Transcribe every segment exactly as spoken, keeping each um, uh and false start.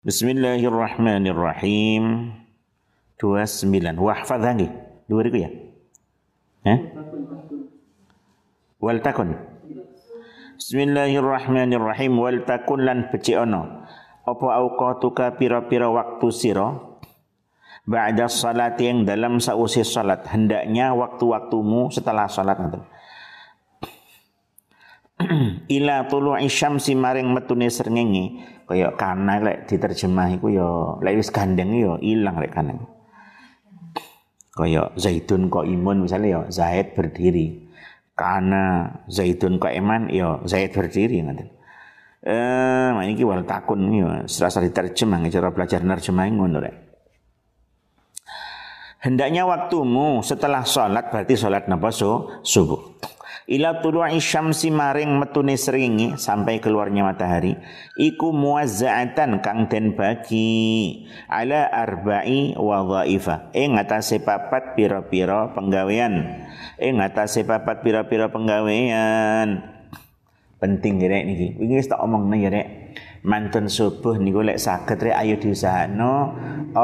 Bismillahirrahmanirrahim. dua puluh sembilan. Wahfadha nggih. Dua riku ya? Hah? Wal takun. Bismillahirrahmanirrahim. Wal takun lan becik ana. Apa auqatuka pira-pira waktu sira ba'da salati yang dalam sausi salat. Hendaknya waktu-waktumu setelah salat nanti. Ila tulu'i syamsi maring metune srengenge kaya kana lek diterjemah iku ya lek wis gandeng ya ilang lek kana. Kaya Zaidun qaimun misalnya ya Zaid berdiri. Kana Zaidun qaiman ya Zaid berdiri ngoten. Eh nah iki wal takun ya serasa diterjemah cara belajar nerjemah ngono rek. Hendaknya waktumu setelah salat berarti salat napa so, subuh. Ila tulu'i syamsi maring metune srengenge sampai keluarnya matahari iku muwazza'atan kang den bagi ala arba'i wadhaifa ing atase papat pira-pira penggawean ing atase papat pira-pira penggawean. Penting rek niki wingi wis tak omongno ya rek mantun subuh niku lek saged rek ayo diusahakno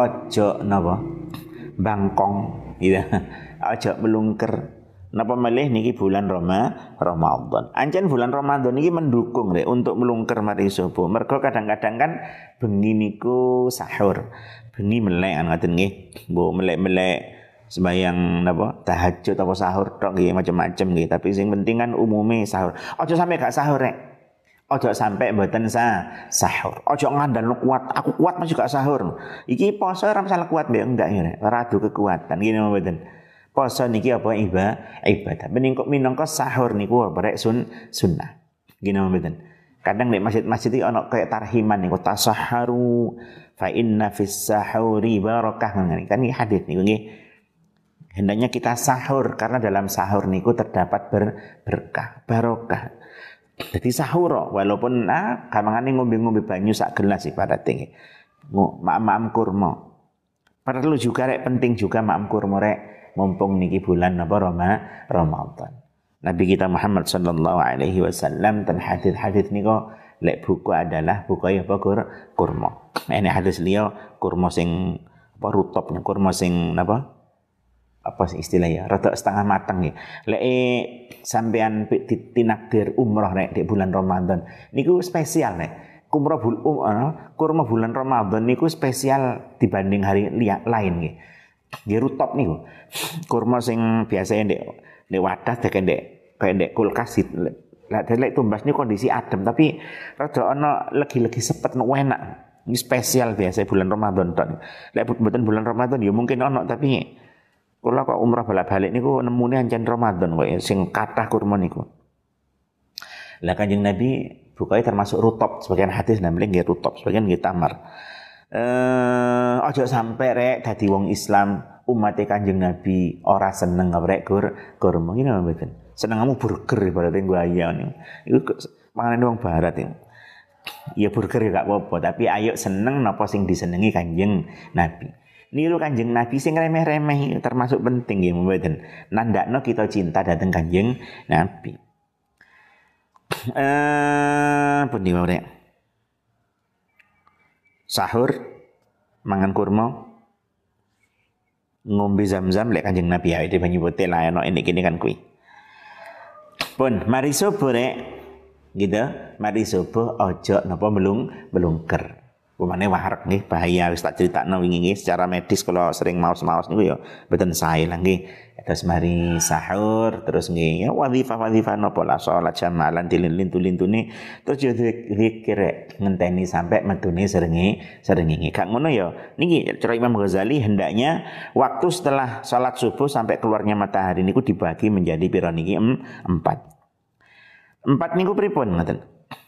aja napa bangkong gitu aja melungker. Napa melih niki bulan Roma, Ramadan. Ancen bulan Ramadan niki mendukung rek untuk melungker mari subuh. Mergo kadang-kadang kan bengi niku sahur. Bengi melek ngoten nggih. Mbok melek-melek sembayang napa tahajud apa sahur tok nggih macam-macam nggih. Tapi sing penting kan umume sahur. Aja sampe gak sahur rek. Aja sampe mboten sah sahur. Aja ngandalno kuat. Aku kuat masih gak sahur. Iki poso ora masalah kuat mbek enggak ya rek. Ora adu kekuatan ngene mboten. Poso niki apa ibadah ibadah meningkok minangka sahur niku apa rek sun sunnah gini mboten. Kadang nek masjid-masjid iki ana kayak tarhiman niku tasahharu fa inna fis sahuri barakah ngene kan iki hadis niku nggih. Hendaknya kita sahur karena dalam sahur niku terdapat ber, berkah barokah. Jadi sahur walaupun ah kamangane ngombe-ngombe banyu sak gelas sih pada tinggi. Maam-maam kurma. Perlu juga rek penting juga maam kurma rek. Mumpung niki bulan apa Roma, Ramadan. Nabi kita Muhammad sallallahu alaihi wasallam dan hadis-hadis niku lek buku adalah buku apa kur, kurma. Ini hadis liya kurma sing apa rutop kurma sing apa? Apa sih istilahnya? Rada setengah matang ya. Lek sampean tinakdir umrah nek di bulan Ramadan niku spesial nek. Umrah bul um, uh, kurma bulan Ramadan niku spesial dibanding hari lain nggih. Nggih rutop niku. Kurma sing biasanya ndek ndek wadah dek ndek kayak ndek kulkas lah lek tumbas niku kondisi adem tapi rada ana legi-legi sepet enak. Ini spesial biasa bulan Ramadan tok. Lek mboten bulan Ramadan ya mungkin ana tapi kula kok umrah balik-balik niku nemune ancen Ramadan kok sing kathah kurma niku. Lah Kanjeng Nabi bukae termasuk rutop sebagian hadis namanya nggih rutop sebagian nggih tamar. Eh aja sampai rek dadi wong Islam umat Kanjeng Nabi ora seneng rek gur kurma ngene mboten. Senengamu burger ibaratnya gua ayam niku. Iku panganan wong barat iki. Ya burger ya gak apa-apa tapi ayo seneng napa sing disenengi Kanjeng Nabi. Niru Kanjeng Nabi sing remeh-remeh termasuk penting ya mboten. Nandakno kita cinta dhateng Kanjeng Nabi. Eh pundi wae rek. Sahur mangan kurma ngombe zam-zam lek Kanjeng Nabi ya iki banyu putih lah ono ini kene kan kuwi. Pun mari subuh rek gitu. Mari subuh aja napa melung melungker. Pemane warak nggih bahaya wis tak critakno wingi nggih secara medis kalau sering maos-maos niku ya mboten sae lah nggih. Terus mari sahur terus nggih ya wadhifah-wadhifah napa la salat jamalan dilin-lintune terus yo zikir ngenteni sampai metune serenge serenge gak ngono ya niki cara Imam Ghazali hendaknya waktu setelah salat subuh sampai keluarnya matahari niku dibagi menjadi pira niki empat empat niku pripun ngoten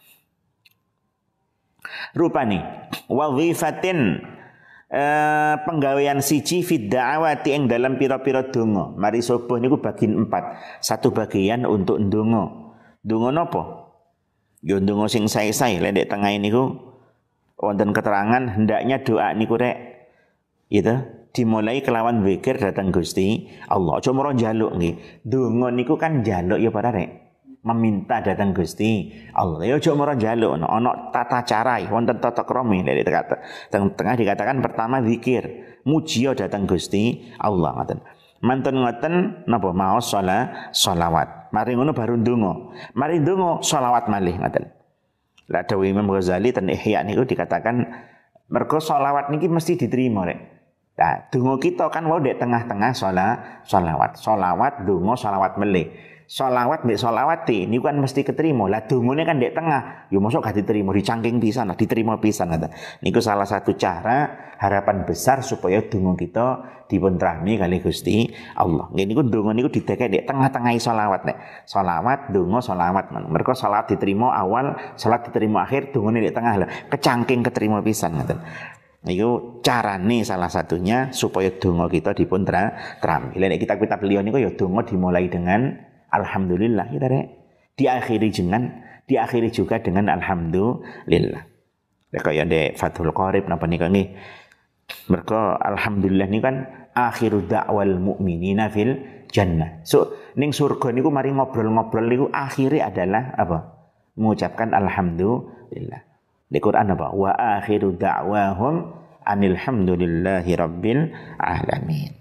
rupane wadhifatin eh, penggawean siji fid da'awati ing dalam pira-pira donga. Mari subuh niku bagian empat. Satu bagian untuk ndonga. Ndonga napa? Ya ndonga sing sae-sae lek ndek tengah niku wonten keterangan hendaknya doa niku rek gitu dimulai kelawan zikir datang Gusti Allah. Aja moro njaluk nggih. Ndonga niku kan njaluk ya para rek. meminta datang Gusti Allah. Ya aja mara njaluk ana tata cara wonten tata krama lek dikata. Tengah dikatakan pertama zikir, muji datang Gusti Allah ngoten. Mantun ngoten napa maos shala shalawat. Mari ngono baru ndonga. Mari ndonga shalawat malih ngoten. Lah dawuh Imam Ghazali ten Ihya niku dikatakan mergo shalawat niki mesti diterima rek. Nah, donga kita kan wau ndek tengah-tengah shala shalawat. Shalawat donga shalawat melih. Sholawat mbek sholawati niku kan mesti keterima. Lah dongane kan ndek tengah, ya mosok gak diterima, dicangking pisan, diterima pisan ngoten. Niku salah satu cara harapan besar supaya donga kita dipun trahmi kali Gusti Allah. Nggih niku donga niku didekek ndek tengah-tengah sholawat nek. Sholawat, donga, sholawat. Mergo sholawat diterima awal, salat diterima akhir, dongane ndek tengah lho. Kecangking keterima pisan ngoten. Niku carane salah satunya supaya donga kita dipun trahmi. Lah nek kitab-kitab beliau niku ya donga dimulai dengan alhamdulillah kita rek. Diakhiri dengan diakhiri juga dengan alhamdulillah. Lek kaya ndek Fathul Qorib napa nika nggih. Mergo alhamdulillah niku kan akhiru da'wal mukminina fil jannah. So ning surga niku mari ngobrol-ngobrol niku akhire adalah apa? Mengucapkan alhamdulillah. Di Quran apa? Wa akhiru da'wahum anilhamdulillahi rabbil alamin.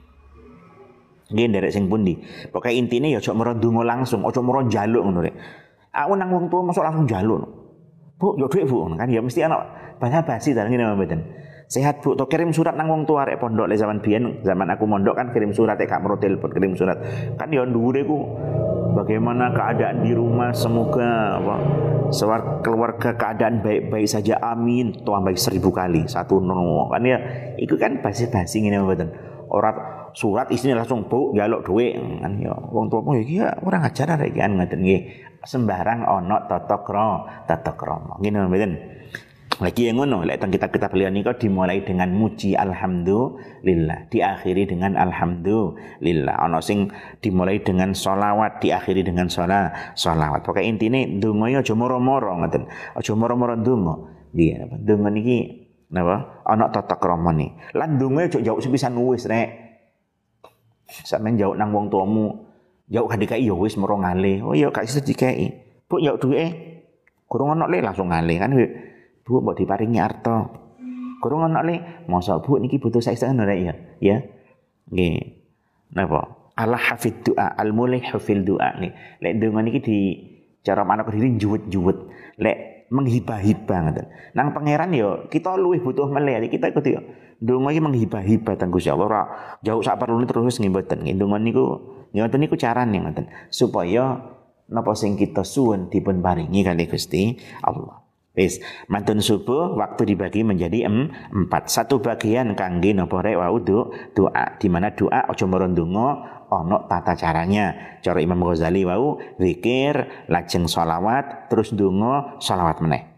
Nggih nderek sing pundi. Pokoke intine ya aja mara ndonga langsung, aja mara njaluk ngono rek. Aku nang wong tuwa mosok langsung njaluk. Bu, yo dhuwit Bu, kan ya mesti ana basa-basi ta ngene mboten. Sehat Bu, to kirim surat nang wong tuwa rek pondok le zaman biyen, zaman aku mondok kan kirim surat gak perlu telepon, kirim surat. Kan ya dhuwure ku bagaimana keadaan di rumah, semoga apa sewar keluarga keadaan baik-baik saja, amin. Tambah seribu kali satu nono kan ya. Iku kan basi-basi ngene mboten. Ora surat isinya langsung Bu njaluk dhuwit kan ya wong tuwa ya iki ora ngajar rek kan ngoten nggih. Sembarang ana tata krama, tata krama. Ngene mboten. Lagi yang ngono, lek teng kitab-kitab beliau niku dimulai dengan muji alhamdulillah, diakhiri dengan alhamdulillah. Ana sing dimulai dengan sholawat, diakhiri dengan sholat, sholawat. Pokoke intine ndonga aja moro-moro ngoten. Aja moro-moro ndonga. Nggih, napa? Ndonga niki napa? Ana tata kramane. Lan ndonga aja jauh sepisan wis rek. Sampeyan jauh nang wong tuamu, jauh kan dikai ya wis moro ngale. Oh ya gak iso dikai. Bu jauh duwe. Kurang ana le langsung ngale kan. Bu mbok diparingi arta. Kurang ana le, masa Bu niki butuh saestu rek ya. Ya. Nggih. Napa? Allah hafid doa, al-mulih hafil doa nih. Lek ndonga niki di cara manuk diri juwet-juwet. Lek menghibah-hibah ngoten. Nang pangeran yo kita luwih butuh meleh kita ikut yo. Ndonga iki menghibah-hibah teng Gusti Allah ora jauh sak perlu terus nggih mboten. Ndonga niku ngoten niku carane ngoten. Supaya napa sing kita suwun dipun paringi kali Gusti Allah. Wis, mantun subuh waktu dibagi menjadi em, empat. Satu bagian kangge napa rek wau doa. Di mana doa aja mara ndonga ana tata caranya. Cara Imam Ghazali wau zikir, lajeng sholawat, terus ndonga, sholawat meneh.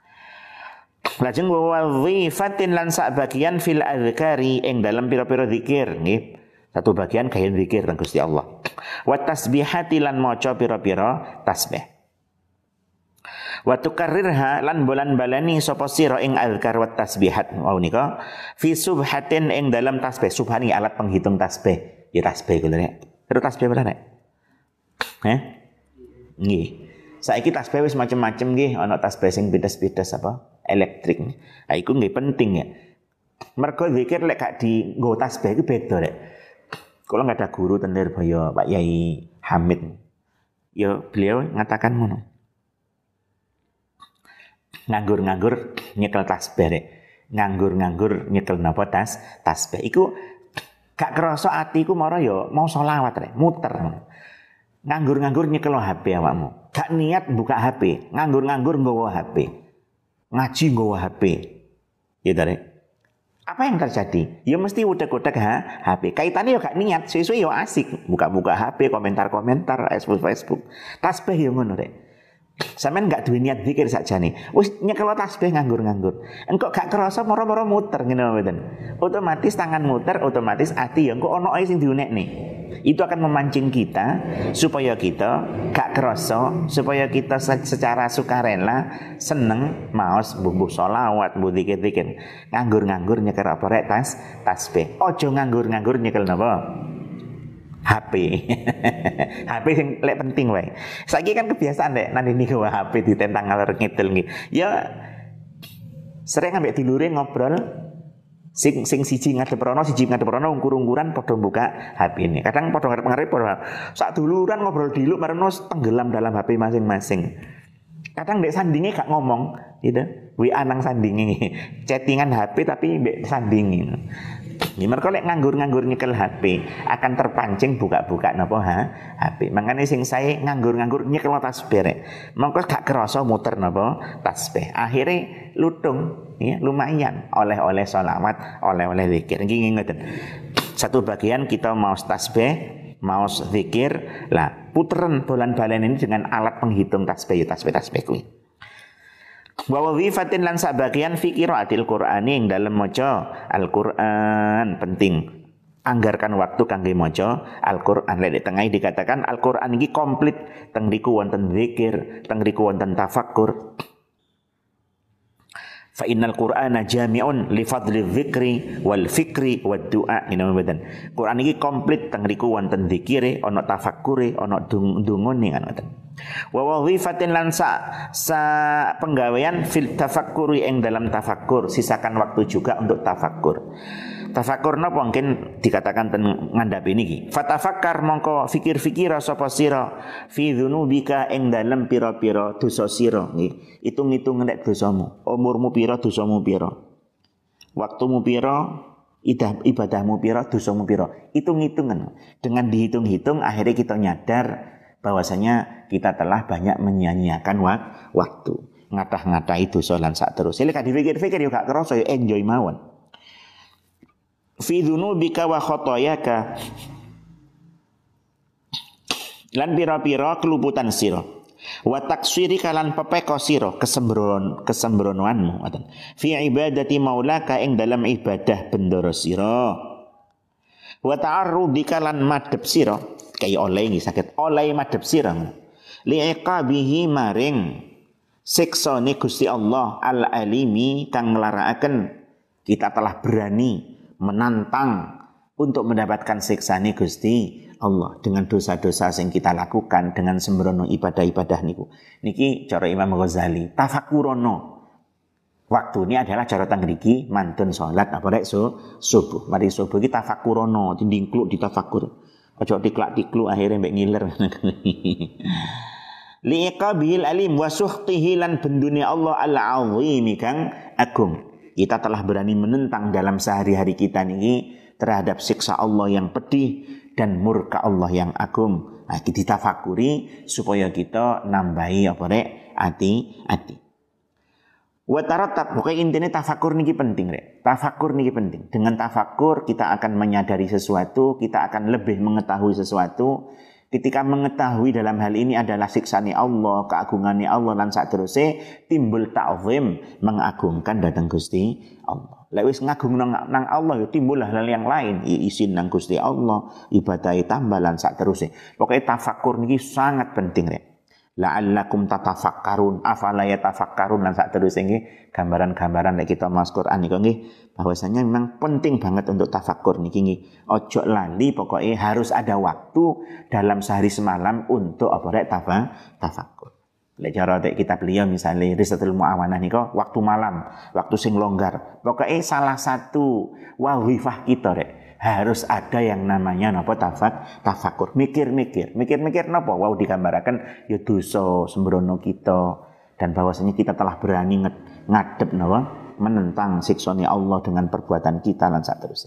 Lajeng wazifatin lan sak bagian fil adzkari ing dalam pira-pira zikir nggih. Satu bagian kaya zikir nang Gusti Allah. Wa tasbihati lan maca pira-pira tasbih. Wa tukarrirha lan bolan balani sapa sira ing azkar wa tasbihat wau nika fi subhatin ing dalam tasbih. Subhani alat penghitung tasbih. Ya tasbih kuwi rek. Terus tasbih berapa rek? Heh? Nggih. Saiki tasbih wis macam-macam nggih, ana tasbih sing bidas-bidas apa? Elektrik. Ha iku nggih penting ya. Mergo zikir lek gak di nggo tasbih iku beda rek. Kalau enggak ada guru ten Lirboyo Pak Yai Hamid. Ya beliau ngatakan ngono. Nganggur-nganggur nyekel tasbih rek. Nganggur-nganggur nyekel napa tas tasbih iku gak kerasa atiku mara ya mau selawat rek, muter. Nganggur-nganggur nyekel H P awakmu. Gak niat buka H P, nganggur-nganggur nggawa H P. Ngaji nggawa H P. Ya ta rek. Apa yang terjadi? Ya mesti utek-utek ha, H P. Kaitannya ya gak niat, sesuai ya asik. Buka-buka H P, komentar-komentar, Facebook-Facebook. Tasbih ya ngono rek. Sampeyan gak duwe niat zikir sakjane. Wis nyekel tasbih nganggur-nganggur. Engko gak kerasa moro-moro muter ngene mboten. Otomatis tangan muter, otomatis ati ya engko ono ae sing diunekne. Itu akan memancing kita supaya kita gak kerasa, supaya kita secara sukarela seneng maos mbuh sholawat, mbuh zikir-zikir. Nganggur-nganggur nyekel apa rek tas tasbih. Aja nganggur-nganggur nyekel napa? H P. H P sing lek penting wae. Saiki kan kebiasaan dek nang niku H P ditentang ngalor ngidul nggih. Ya sering ambek dulure ngobrol sing sing siji ngadep rono siji ngadep rono ungkur-ungkuran padha buka H P ini. Kadang padha ngarep-ngarep padha sak duluran ngobrol diluk mareno tenggelam dalam H P masing-masing. Kadang dek sandinge gak ngomong gitu. W A nang sandinge. Chattingan H P tapi mbek sandinge. Ini mereka lek nganggur-nganggur nyekel H P akan terpancing buka-buka napa ha H P. Makanya sing saya nganggur-nganggur nyekel tasbih rek. Mengko gak kerasa muter napa tasbih. Akhirnya lutung ya lumayan oleh-oleh sholawat, oleh-oleh zikir. Nggih ngoten. Satu bagian kita mau tasbih, mau zikir, lah puteran bolan-balen ini dengan alat penghitung tasbih, tasbih-tasbih kuwi. Wa wazifatin lan sabagian fi qiraatil Qur'ani ing dalem maca Al-Qur'an penting. Anggarkan waktu kangge maca Al-Qur'an. Lek tengah dikatakan Al-Qur'an iki komplit, teng riku wonten zikir, teng riku wonten tafakkur. Fa innal Qur'ana jami'un li fadli dzikri wal fikri wad du'a. Ini mboten. Qur'an iki komplit teng riku wonten zikire, ana tafakkure, ana dungane kan ngoten. Wa wazifatin lan sa, sa penggawean fil tafakkuri ing dalam tafakkur, sisakan waktu juga untuk tafakkur. Tafakkur napa mungkin dikatakan ten ngandhap niki. Fatafakkar mongko fikir-fikira sapa sira fi dzunubika ing dalem pira-pira dosa sira nggih. Hitung-hitung nek dosamu, umurmu pira, dosamu pira. Waktumu pira, ibadahmu pira, dosamu pira. Hitung-hitungan. Dengan dihitung-hitung akhirnya kita nyadar bahwasanya kita telah banyak menyia-nyiakan waktu, ngatah-ngatahi dosa lan sak terus. Lek dipikir-pikir yo gak kerasa yo enjoy mawon. Fi dzunubika wa khotoyaka lan pira-pira keluputan sira. Wa taksiri kalan pepeko sira kesembron kesembronoanmu ngoten. Fi ibadati maulaka ing dalam ibadah bendoro sira. Wa ta'arrudika lan madhep sira kaya oleh iki saged oleh madhep sira li'iqabihi maring siksane Gusti Allah al-alimi kang nglarakaken kita telah berani menantang untuk mendapatkan siksane Gusti Allah dengan dosa-dosa sing kita lakukan dengan sembrono ibadah-ibadah niku. Niki cara Imam Ghazali tafakurono. Waktu ini adalah cara tangriki mantun salat apa rek so subuh. Mari subuh iki tafakurono, dindingkluk ditafakur. Ojo diklak-dikluk akhirnya mbek ngiler. Liqabil alim wa suhtihi lan bendune Allah al-azim kang agung. Kita telah berani menentang dalam sehari-hari kita niki terhadap siksa Allah yang pedih dan murka Allah yang agung. Nah, kita tafakuri supaya kita nambahi apa rek ati-ati. Wa tarattab, pokoknya intinya tafakur niki penting rek. Tafakur niki penting. Dengan tafakur kita akan menyadari sesuatu, kita akan lebih mengetahui sesuatu. Ketika mengetahui dalam hal ini adalah siksani Allah, keagungannya Allah dan saterusé timbul ta'zim, mengagungkan datang Gusti Allah. Lek wis ngagung nang, nang Allah ya timbul hal yang lain, isin nang Gusti Allah, ibadah tambah lan saterusé. Pokoknya tafakur niki sangat penting rek. La'allakum tatafakkarun afala yatafakkarun lan saterusé nggih gambaran-gambaran nek kita mas Quran niku nggih bahwasanya memang penting banget untuk tafakur niki nggih. Ojo lali pokoknya harus ada waktu dalam sehari semalam untuk apa rek tafakur. Lek cara kita beliau misalnya Risatul Muawanah niku waktu malam, waktu sing longgar. Pokoknya salah satu wazifah kita rek harus ada yang namanya napa tafak tafakur, mikir-mikir, mikir-mikir napa wau digambaraken ya dosa sembrono kita dan bahwasanya kita telah berani ngadep napa menentang siksane Allah dengan perbuatan kita lan saterusé.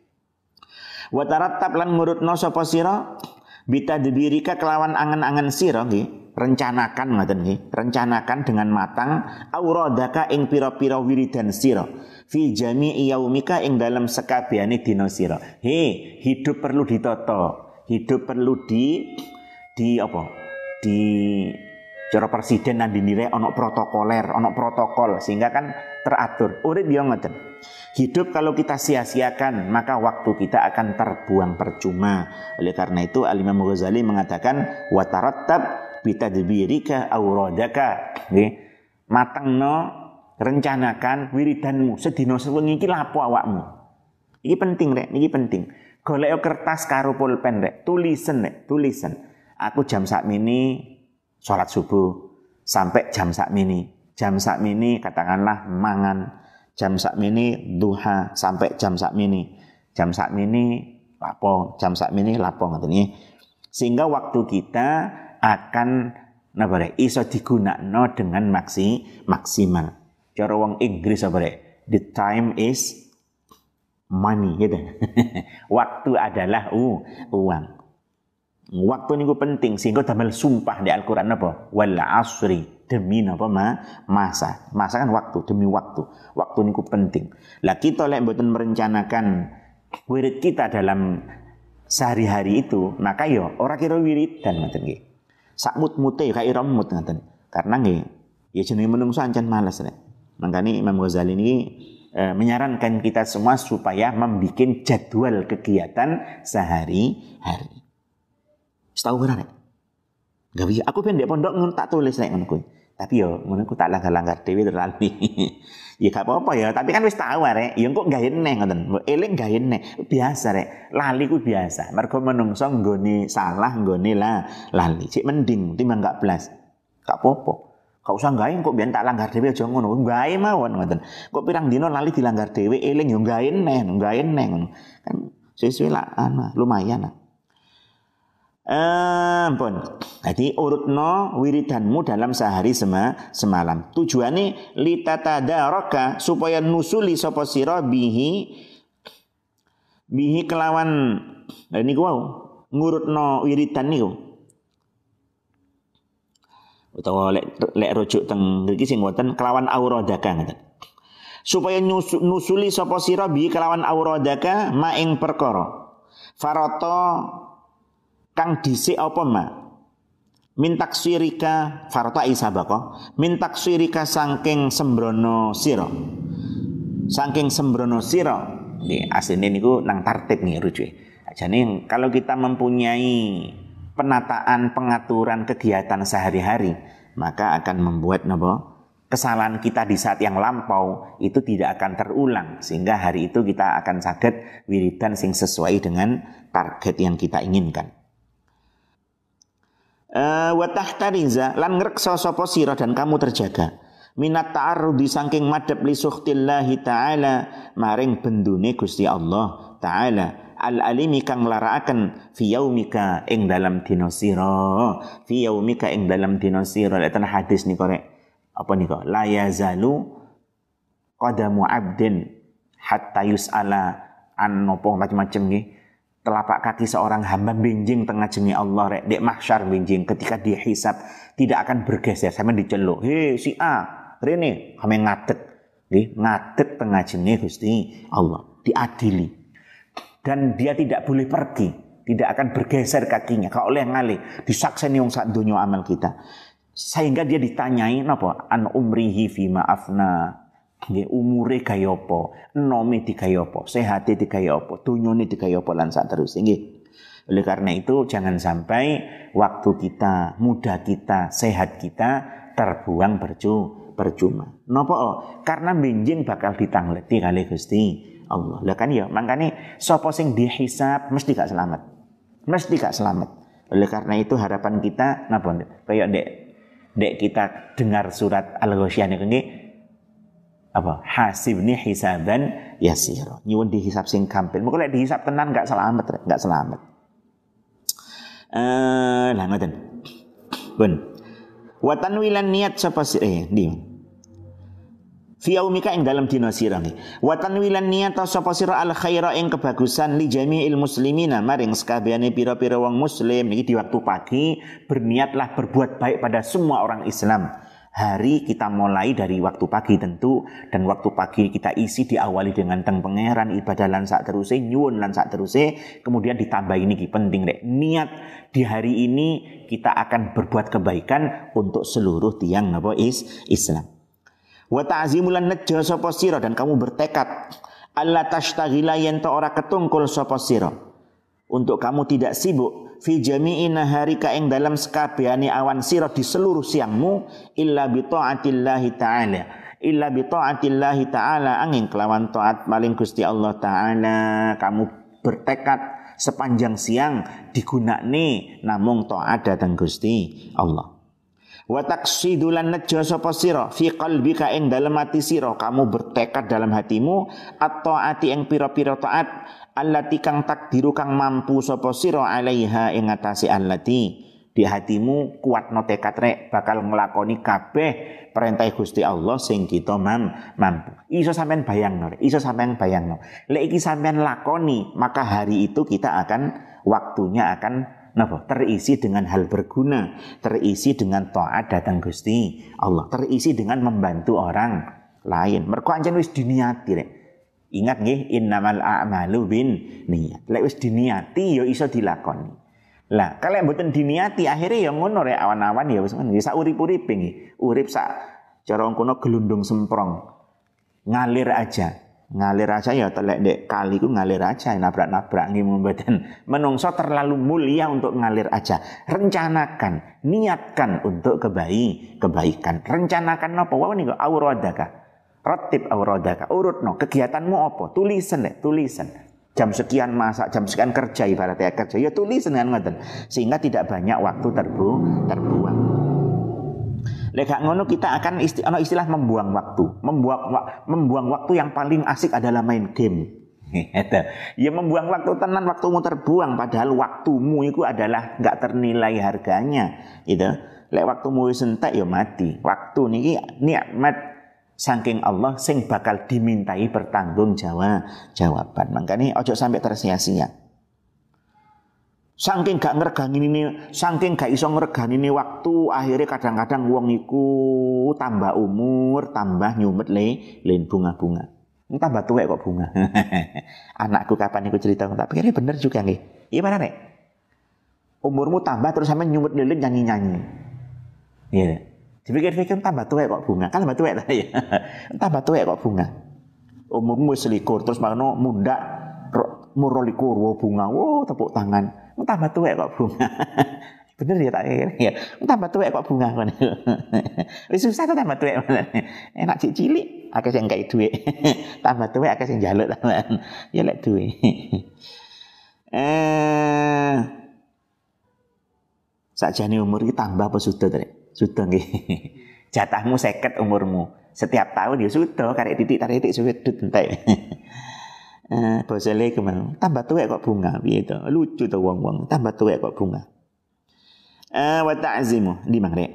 Wa tarattab lan ngurutno sapa sira bitadbirika kelawan angen-angen sira nggih, rencanakan ngoten nggih, rencanakan dengan matang auradaka ing pira-pira wiridan sira. Fi jami'i yaumika ing dalam sekabehane dina sira. He, hidup perlu ditata. Hidup perlu di di apa? Di cara presiden nan dinilai ana protokoler, ana protokol sehingga kan teratur. Urip yo ngoten. Hidup kalau kita sia-siakan maka waktu kita akan terbuang percuma. Oleh karena itu Al-Imam Ghazali mengatakan wa tarattab bitadbirika auradaka. Nggih. Matangno rencanakan wiridanmu sedina sewengi iki lapo awakmu. Iki penting rek, iki penting. golek kertas karo pulpen rek, tulisan rek, tulisan. Aku jam sakmini sholat subuh sampai jam sakmini. Jam sakmini katakanlah mangan, jam sakmini duha sampai jam sakmini. Jam sakmini lapo, jam sakmini lapo ngoten nggih. Sehingga waktu kita akan napa rek iso digunakno dengan maksi maksimal. Cara wong Inggris apa rek? The time is money gitu. Waktu adalah uh, uang. Waktu niku penting sehingga damel sumpah di Al-Qur'an apa? Wal asri, demi napa ma? Masa. Masa kan waktu, demi waktu. Waktu niku penting. Lah kita lek mboten merencanakan wirid kita dalam sehari-hari itu, maka yo ora kira wiridan ngoten nggih. Sak mut-mute kae remut ngoten. Karena nggih ya jenenge menungso ancen males rek. Makanya Imam Ghazali ini e, menyarankan kita semua supaya membuat jadwal kegiatan sehari-hari. Tahu ora rek? Enggak bisa. Aku pengen di pondok ngono tak tulis rek ngono kuwi. Tapi yo ngono ku tak langgar-langgar dhewe terlalu. Ya gak apa-apa ya, tapi kan wis tahu rek. Ya kok gawe neh ngoten. Eling gawe neh. Biasa rek. Lali ku biasa. Mergo menungso nggone salah, nggone lah lali. Cik mending timbang gak blas. Gak apa-apa. Kau usah gawe kok biyen tak langgar dhewe aja ngono. Gawe mawon ngoten. Kok pirang dina lali dilanggar dhewe eling yo gawe neh, gawe neh ngono. Kan sesuai lah ana lumayan lah. Eh, pun. Jadi urutno wiridanmu dalam sehari sema, semalam. Tujuannya litatadaraka supaya nusuli sapa sira bihi bihi kelawan niku wau ngurutno wiridan niku. Utawa lek lek rujuk teng mriki sing wonten kelawan auradaka ngoten. Supaya nusuli sapa sira bihi kelawan auradaka maing perkara. Farata kang dhisik apa ma min taksirika farata isabaka min taksirika saking sembrono sira saking sembrono sira nggih asline niku nang tartib nih rujuke ajane kalau kita mempunyai penataan pengaturan kegiatan sehari-hari maka akan membuat napa kesalahan kita di saat yang lampau itu tidak akan terulang sehingga hari itu kita akan saged wiridan sing sesuai dengan target yang kita inginkan. Uh, wa tahtariza lan ngreksa sapa sira dan kamu terjaga minat ta'arrudi saking madhep li sukhtillahi ta'ala maring bendune Gusti Allah ta'ala al-alimi kang larakaken fi yaumika ing dalam dina sira fi yaumika ing dalam dina sira lek hadis niku rek apa niku la yazalu qadamu abdin hatta yus'ala an nopo macam-macam nggih. Telapak kaki seorang hamba benjing tengah jengi Allah rek dek mahsyar benjing ketika dia hisab tidak akan bergeser sampe diceluk he si A rene kami ngadet nggih ngadet tengah jengi Gusti Allah diadili dan dia tidak boleh pergi tidak akan bergeser kakinya kalau oleh ngalih disakseni wong sak donya amal kita sehingga dia ditanyai napa an umrihi fima afna nggih umure kaya apa, enome dikaya apa, sehate dikaya apa, dunyane dikaya apa lan saterusé nggih. Oleh karena itu jangan sampai waktu kita, muda kita, sehat kita terbuang percu, percuma. Napa? Oh? Karena benjing bakal ditangleti kali Gusti Allah. Lah kan ya, makane sapa sing dihisab mesti gak selamat. Mesti gak selamat. Oleh karena itu harapan kita napa kaya dek dek kita dengar surat Al-Ghasyiyah niku nggih apa hasibni hisaban yasira nyuwun dihisab sing gampil mengko lek dihisab tenan enggak selamat enggak selamat eh lah ngoten pun wa tanwilan niat sapa eh ndi fi yaumika ing dalam dina sira wa tanwilan niat sapa sira al khaira ing kebagusan li jami'il muslimina maring sakabehane pira-pira wong muslim niki di waktu pagi berniatlah berbuat baik pada semua orang Islam. Hari kita mulai dari waktu pagi tentu dan waktu pagi kita isi diawali dengan teng pangeran ibadah lan sak teruse nyuwun lan sak teruse kemudian ditambah ini penting rek niat di hari ini kita akan berbuat kebaikan untuk seluruh tiang napa is Islam. Wa ta'zimulan najja sapa sira dan kamu bertekad alla tashtagila yen ta ora ketungkul sapa sira untuk kamu tidak sibuk fi jami'i naharika ing dalam sekabehane awan sira di seluruh siangmu illa bi taatillahi ta'ala illa bi taatillahi ta'ala angin kelawan taat maling Gusti Allah taala kamu bertekad sepanjang siang digunakne namung taat dhateng Gusti Allah. Wa taqsidulan nejo sapa sira fi qalbika ing dalem ati sira, kamu bertekad dalam hatimu at-taati ing pira-pira taat allati kang takdiru kang mampu sapa sira alaiha ing atase allati. Di hatimu kuat no tekad rek bakal nglakoni kabeh perintah Gusti Allah sing kita mam, mampu. Iso sampean bayangno, iso sampean bayangno. Lek iki sampean lakoni, maka hari itu kita akan waktunya akan napa? Terisi dengan hal berguna, terisi dengan taat datang Gusti Allah, terisi dengan membantu orang lain. Mergo ancen wis diniati rek. Ingat nggih, innamal a'malu bin niyat. Lek wis diniati ya iso dilakoni. Lah, kalau mboten diniati akhirnya ya ngono rek awan-awan ya wis ngono. Sak urip-uripe nggih. Urip sak cara kono gelundung semprong. Ngalir aja. Ngalir aja ya telek ndek kali ku ngalir aja nabrak-nabrak nggih mboten. Menungso terlalu mulia untuk ngalir aja. Rencanakan, niatkan untuk kebaik, kebaikan. Rencanakan napa wae niku auradaka. Ratib auradaka. Urutno kegiatanmu apa? Tulisan lek, tulisan. Jam sekian masak, jam sekian kerja ibaratnya kerja. Ya tulis dengan ngoten sehingga tidak banyak waktu terbu terbuang. Lek gak ngono kita akan isti, ono istilah membuang waktu. Membuang membuang waktu yang paling asik adalah main game. Ya membuang waktu tenan, waktumu terbuang padahal waktumu itu adalah enggak ternilai harganya, gitu. Lek waktumu wis entek ya mati. Waktu niki nikmat saking Allah sing bakal dimintai bertanggung jawab jawaban. Makanya ojo sampai tersia-sia. Saking gak ngregani ini, saking gak iso ngregani ini waktu, akhirnya kadang-kadang wong iku tambah umur, tambah nyumet le, len bunga-bunga. Tambah tuwek kok bunga. Anakku kapan iku cerita, tak pikirnya bener juga nggih. Iya mana nek? Umurmu tambah terus sampe nyumet lilin nyanyi-nyanyi. Iya. Yeah. Dipikir-pikir tambah tuwek kok bunga. Kan tambah tuwek tadi ya. Tambah tuwek kok bunga. Umurmu wis likur terus mangno mundak muro likur wo bunga. Wo tepuk tangan. Tambah tuwek kok bunga. Bener ya tak kira ya. Tambah tuwek kok bunga kon. Wis susah to tambah tuwek. Enak cilik akeh sing gawe dhuwit. Tambah tuwek akeh sing njaluk tambahan. Ya lek duwe. Eh sakjane umur iki tambah apa sudah to, Rek? Sudah nggih. Jatahmu seket umurmu. Setiap tahun ya sudah karek titik tarik titik suwet entek. Eh bosele kemana? Tambah tuwek kok bunga piye to? Lucu to wong-wong. Tambah tuwek kok bunga. Eh wa ta'zimu di mangrek.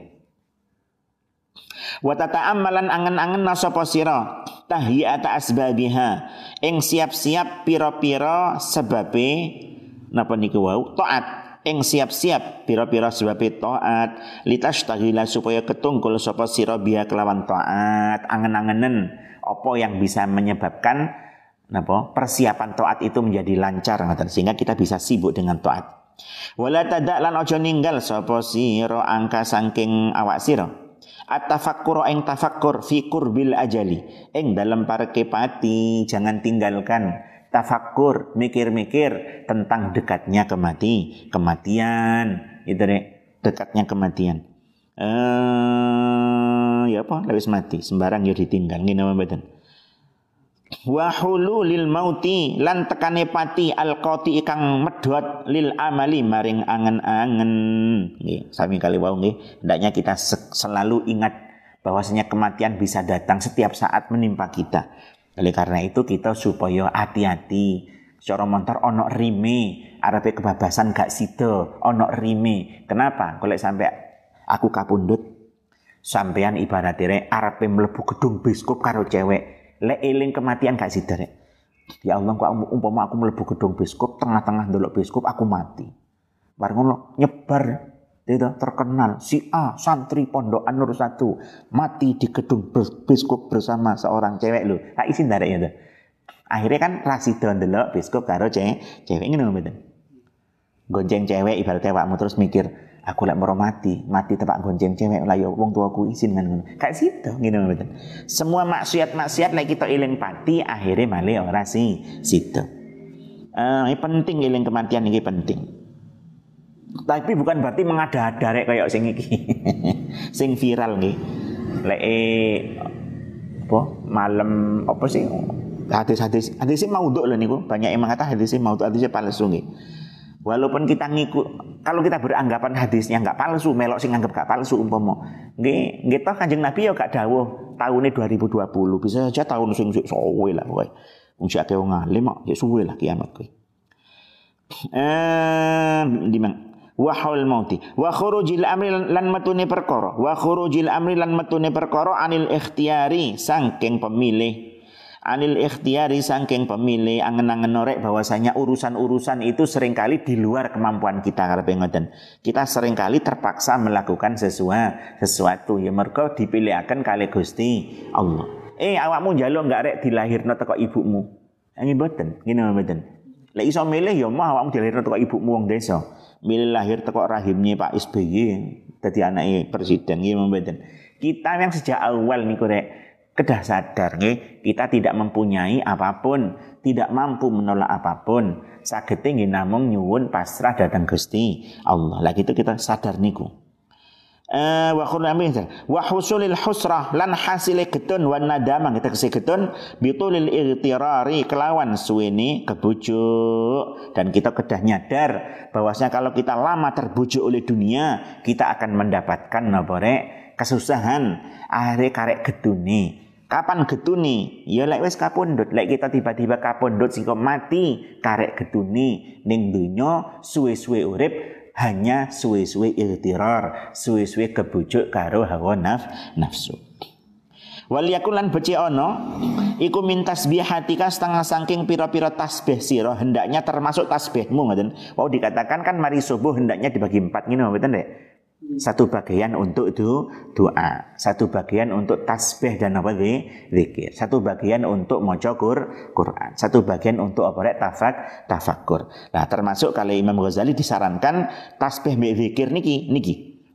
Wa tata'ammalan angen-angen nasapa sira tahiyata asbabiha ing siap-siap pira-pira sebabe napa niku wau taat. Ing siap-siap pira-pira sebab taat litastagila supaya ketungkul sapa sira biya kelawan taat angen-angenen apa yang bisa menyebabkan napa persiapan taat itu menjadi lancar ngoten sehingga kita bisa sibuk dengan taat. Wala tadak lan aja ninggal sapa sira angka saking awak sira at-tafakkur ing tafakkur fi qurbil ajali ing dalem pareke pati jangan tinggalkan tafakkur, mikir-mikir tentang dekatnya kemati, kematian, itu deh, dekatnya kematian. Eh, ya apa? Lewis mati, sembarang ya ditinggal. Ngene mboten. Wa hululil mauti lan tekane pati alqati kang medhot lil amali maring angen-angen. Nggih, sami kali wau nggih, hendaknya kita selalu ingat bahwasanya kematian bisa datang setiap saat menimpa kita. Oleh karena itu kita supaya hati-hati. Secara montor ono rime, arepe kebabasan gak sida, ono rime. Kenapa? Golek sampai aku kapundhut, sampean ibaratire arepe mlebu gedung biskop karo cewek, lek eling kematian gak sida rek. Ya Allah, kok umpama aku mlebu gedung biskop, tengah-tengah ndelok biskop aku mati. Bar ngono nyebar tidak terkenal si A santri pondok An-Nur satu mati di gedung biskop bersama seorang cewek lho. Tak isin ndarek ya to. Akhirnya kan rasida ndelok biskop karo cewek, cewek ngene mboten. Gonceng cewek ibaratnya awakmu terus mikir, aku lek moro mati, mati tepak gonceng cewek lah ya wong tuaku isin kan ngono. Kayak situ ngene mboten. Semua maksiat-maksiat lek kita eling pati akhirnya malah ora si situ. Eh penting eling kematian iki penting. Tapi bukan berarti mengada-ada rek kayak sing iki. Sing viral nggih. Lek apa malam apa sih Hadis-hadis hadis maudhu lho niku, banyak yang mengatakan hadis maudhu, hadisnya palsu nggih. Walaupun kita ngikut, kalau kita beranggapan hadisnya enggak palsu, melok sing anggap enggak palsu umpama. Nggih, nggih toh Kanjeng Nabi ya gak dawuh taune dua ribu dua puluh, bisa saja tahun sing suwe lah kowe. Wong sik akeh wong alim kok ya suwe lah kiamat kowe. Eh di mana? Wa haul mauti wa khurujil amri lan metune perkara, wa khurujil amri lan metune perkara anil ikhtiyari saking pemilih. Anil ikhtiyari saking pemilih, angen-angen norek bahwasanya urusan-urusan itu seringkali di luar kemampuan kita. Karepe ngoten, kita seringkali terpaksa melakukan sesuatu sesuatu ya mergo dipilihaken kali Gusti Allah. Eh awakmu njaluk enggak rek dilahirno teko ibumu, nggih mboten, ngene mboten. Lek iso milih ya mah awakmu dilahirno teko ibumu wong desa, milih lahir teko rahimnya Pak S B Y dadi anake presiden, nggih mboten. Kita yang sejak awal niku rek kedah sadar nggih, kita tidak mempunyai apapun, tidak mampu menolak apapun. Sagete nggih namung nyuwun pasrah dhateng Gusti Allah. Lah gitu kita sadar niku. Eh wa khulamin wa husulil husrah lan hasile getun wan nadamah kita kese getun bitulil igtirari kelawan suwene kebujuk, dan kita kedah nyadar bahwasanya kalau kita lama terbujuk oleh dunia, kita akan mendapatkan napa rek kesusahan akhire karek getune. Kapan getune? Ya lek wis kapundhut, lek kita tiba-tiba kapundhut sing mati karek getune ning donya suwe-suwe urip hanya suwe-suwe iltirar, suwe-suwe kebujuk karo hawa naf, nafsu. Wal yakulan beci ono iku min tasbihatika setengah saking pira-pira tasbih sira hendaknya termasuk tasbihmu ngoten. Wau dikatakan kan mari subuh hendaknya dibagi empat ngene mboten Rek? Satu bagian untuk itu doa, satu bagian untuk tasbih dan apa zikir, satu bagian untuk maca Quran, satu bagian untuk apa rek tafak tafakkur. Nah, termasuk kalau Imam Ghazali disarankan tasbih mbek zikir niki niki.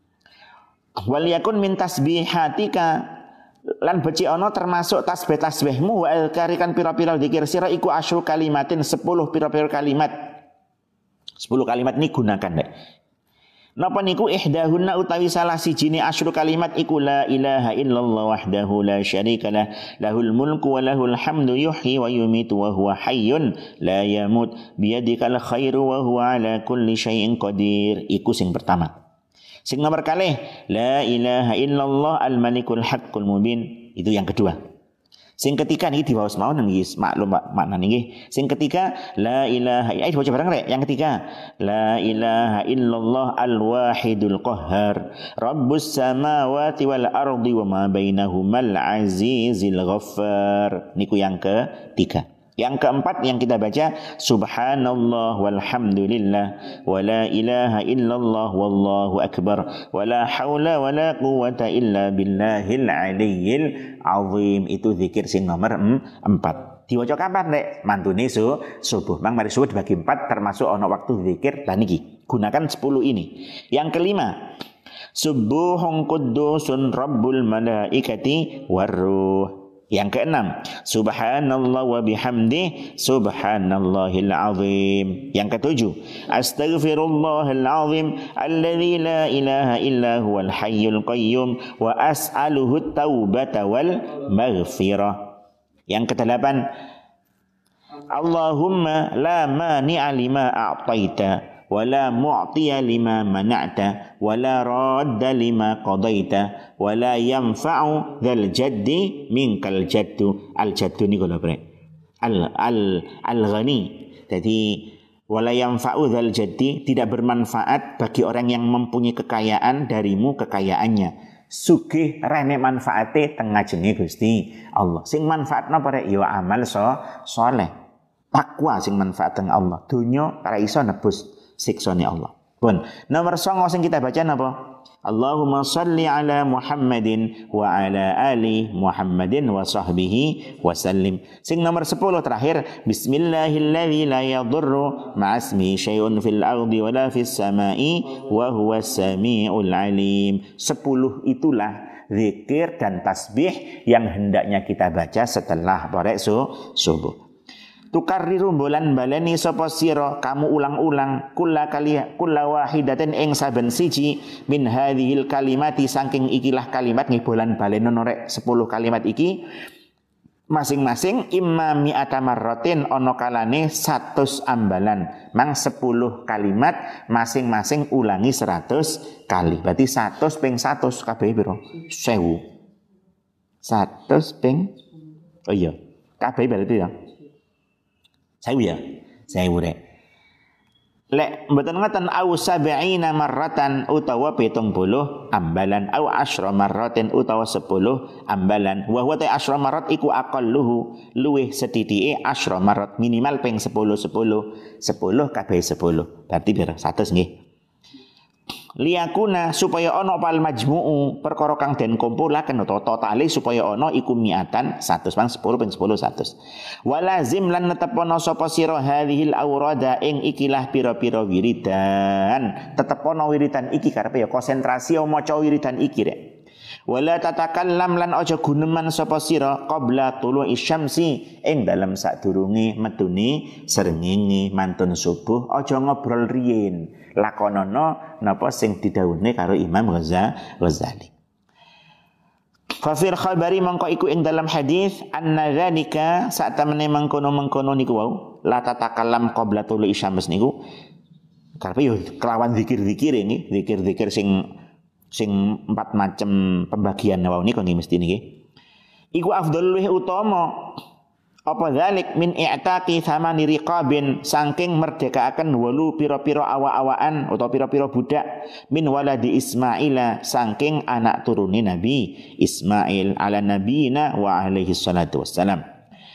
Wal yakun min tasbihatika lan beci ono termasuk tasbih-tasbihmu wa alkarikan pira-pira zikir sira iku asyru kalimatin sepuluh pira-pira kalimat. sepuluh kalimat ini gunakan dek. Napa niku ihdahunna utawi salah sijine asyru kalimat iku la ilaha illallah wahdahu la syarikalah lahul mulku wa lahul hamdu yuhyi wa yumitu wa huwa hayyun la yamut biyadikal khairu wa huwa ala kulli syai'in qadir. Iku sing pertama. Sing nomor kalih la ilaha illallah al malikul haqqul mubin. Itu yang kedua. Sing ketiga niki diwaos mau nang nggih maklum makna niki. Sing ketiga la ilaha ayo baca bareng rek. Yang ketiga la ilaha illallah al-wahidul qahhar rabbus samawati wal ardi wa ma bainahumal azizil ghaffar. Niku yang ketiga. Yang keempat yang kita baca subhanallah walhamdulillah wa la ilaha illallah wallahu akbar wa la haula wa la quwata illa billahil aliyyil azim. Itu zikir sing nomor empat. Diwaca kapan Rek? Mantune su, subuh. Mang mari subuh dibagi empat termasuk ono waktu zikir lan niki. Gunakan sepuluh ini. Yang kelima subuhun quddusun rabbul malaikati warruh. Yang keenam subhanallah wa bihamdi subhanallahil azim. Yang ketujuh astaghfirullahal azim alladzi la ilaha illa huwal hayyul qayyum wa as'aluhu taubata wal maghfirah. Yang kedelapan Allahumma la mani'a lima a'taita wala mu'tiya lima mana'ta wala radda lima qadaita wala yanfa'u dzal jaddi minkal jaddu. Al jaddu niku lho Bre, al al al ghani. Jadi wala yanfa'u dzal jaddi, tidak bermanfaat bagi orang yang mempunyai kekayaan darimu kekayaannya. Sugih rene manfaate teng ngajenge Gusti Allah. Sing manfaat napa rek? Ya amal so saleh, takwa sing manfaat teng Allah. Donya ora iso nebus siksane Allah. Pun nomor songo sing kita baca napa? Allahumma shalli ala Muhammadin wa ala ali Muhammadin wa sahbihi wa sallim. Sing nomor sepuluh terakhir bismillahilladzi la yadurru ma'asmi syai'un fil ardi wa la fis sama'i wa huwas samiul alim. sepuluh itulah zikir dan tasbih yang hendaknya kita baca setelah barek subuh. Tukarriru bulan baleni sapa sira kamu ulang-ulang kulla kalih kulla wahidatin ing saben siji min hadhil kalimati saking ikilah kalimat nggih bolan baleni norek sepuluh kalimat iki masing-masing imma mi'ata marratin ana kalane seratus ambalan, mang sepuluh kalimat masing-masing ulangi seratus kali. Berarti seratus ping seratus kabeh piro? seribu. seratus ping oh iya, kabeh berarti ya. seribu ya. seribu rek. Lek mboten ngoten au sab'ina marratan utawa pitung puluh ambalan au asyra marratin utawa sepuluh ambalan wa huwa ta asyra marrat iku aqalluhu luwih setithike asyra marrat minimal ping sepuluh sepuluh sepuluh kabeh sepuluh berarti piro seratus nggih. Liyakuna supaya ana pal majmu'u perkara kang den kumpulaken utawa totale supaya ana iku miatan seratus pang sepuluh ping sepuluh seratus. Walazim lan netepono sapa sira hadhil aurada ing ikilah pira-pira wiridan. Tetepono wiridan iki karepe ya konsentrasi maca wiridan iki rek. Wala tatakallam lan aja guneman sapa sira qabla tulu'i syamsi ing dalem sadurunge metune srengenge mantun subuh aja ngobrol riyin lakonono napa sing didhawuhne karo Imam Ghazali. Fa fil khabari mangko iku ing dalam hadis anna dzalika sak temene mangkono-mangkono niku wau la tatakallam qabla tulu'i syams niku karepe yo kelawan zikir-zikir ini zikir-zikir sing sing empat macam pembagian wau niku nggih mesti niki. Iku afdhalul luwih utama apa dzalik min i'taqi thamani riqabin saking merdekaaken wolu pira-pira awa-awaan utawa pira-pira budak min waladi Ismaila saking anak turune Nabi Ismail ala nabiyina wa alaihi salatu wassalam.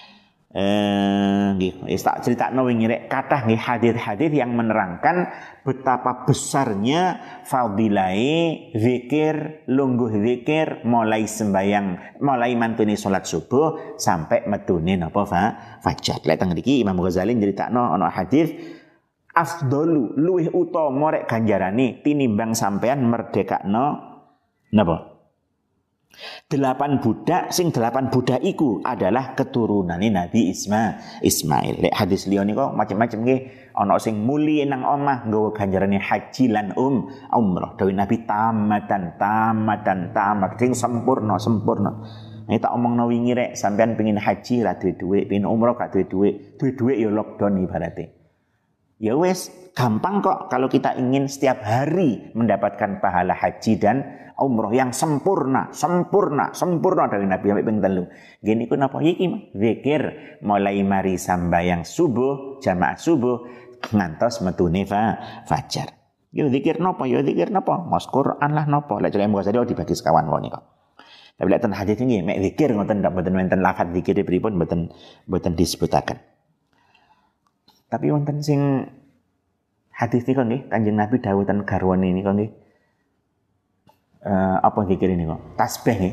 Eh nggih tak critakno wingi rek kathah nggih hadis-hadis yang menerangkan betapa besarnya fadilahe zikir lungguh zikir mulai sembayang mulai mantune salat subuh sampai metune napa fajar. Lek teng mriki Imam Ghazali nyritakno ana hadis afdalu luwih utama rek ganjarane tinimbang sampean merdekakno napa delapan budak sing delapan budak iku adalah keturunane Nabi Isma Ismail. Lek hadis liya nika macam-macam nggih ana sing muli nang omah nggawa ganjarane haji lan um umrah. Dawuh Nabi tamatan tamatan tamat sing sempurna sempurna. Nek tak omongno wingi rek sampean pengin haji ra duwe dhuwit, pengin umrah gak duwe dhuwit, duwe dhuwit ya lockdown ibarate. Ya wes gampang kok kalau kita ingin setiap hari mendapatkan pahala haji dan umroh yang sempurna, sempurna, sempurna dari Nabi sampai ping telu. Gini ku napa iki zikir mulai mari sambayang subuh, jamaah subuh ngantos metune fajar. Yo zikir napa? Yo zikir napa? Mas Quran lah napa? Lek celem Ghazali dibagi sekawan wae niku. Tapi lek ten hadis iki mek zikir ngoten ndak mboten wonten lafaz zikir pripun mboten mboten disebutaken. Tapi wonten sing hadis niku nggih Kanjeng Nabi dawuh ten garwane niku nggih. Uh, apa zikir ini kok? Tasbih nggih.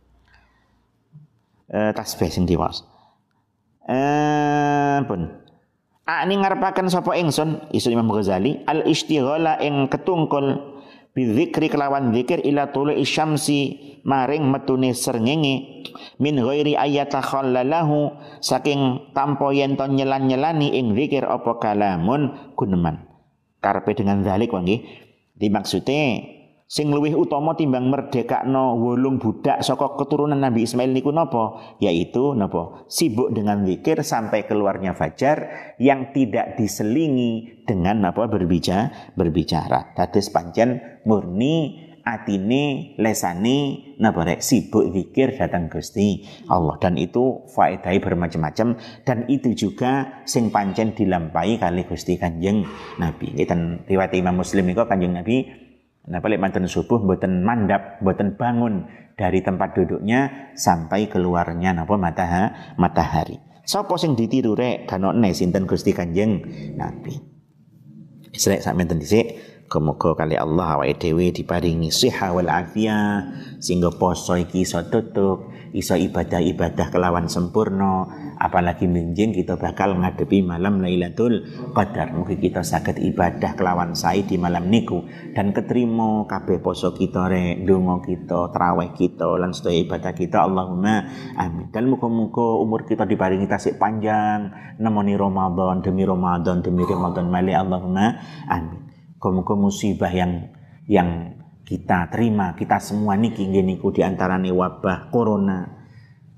Uh, tasbih sing diwaos. Eh uh, pun. Ani ngarepaken sapa ingsun isu Imam Ghazali al istighala ing ketungkul bizikri kelawan zikir ila tulu'i syamsi maring metune srengenge min ghairi ayatakhallalahu saking tanpa yen to nyelan-nyelani ing zikir apa kalamun guneman. Karepe dengan zalik wae nggih. Dimaksude sing luwih utama timbang merdekakno wolung budak saka keturunan Nabi Ismail niku napa? Yaitu napa? Sibuk dengan zikir sampai keluarnya fajar yang tidak diselingi dengan apa berbicara berbicara. Dados pancen murni atine lesane napa rek sibuk zikir datang Gusti Allah dan itu faedahe bermacam-macam dan itu juga sing pancen dilampahi kali Gusti Kanjeng Nabi. Iten riwayat Imam Muslim niku Kanjeng Nabi napa lek manten subuh mboten mandap, mboten bangun dari tempat duduknya sampai keluarnya napa matahari. matahari. Sapa sing ditiru rek kanone sinten Gusti Kanjeng Nabi. Srek sak menten dhisik Muga kali Allah awake dhewe diparingi siha wal afiyah sehingga poso iki iso tutup, iso ibadah-ibadah kelawan sempurna, apalagi menjing kita bakal ngadepi malam Lailatul Qadar. Mugi kita saged ibadah kelawan sae di malam niku dan ketrima kabeh poso kita rek, ndonga kita, traweh kita lan sedaya ibadah kita. Allahumma amin. Dan muga-muga umur kita diparingi tasik panjang nemoni Ramadan demi Ramadan demi Ramadan malih. Allahumma amin. Muga-muga musibah yang yang kita terima, kita semua niki nggih niku diantarane wabah corona,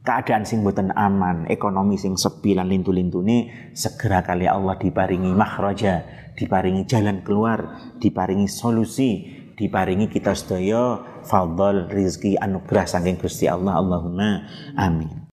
keadaan sing boten aman, ekonomi sing sepi lan lintu-lintune segera kali Allah diparingi makhraja, diparingi jalan keluar, diparingi solusi, diparingi kita sedaya fadhol rezeki anugerah saking Gusti Allah. Allahumma amin.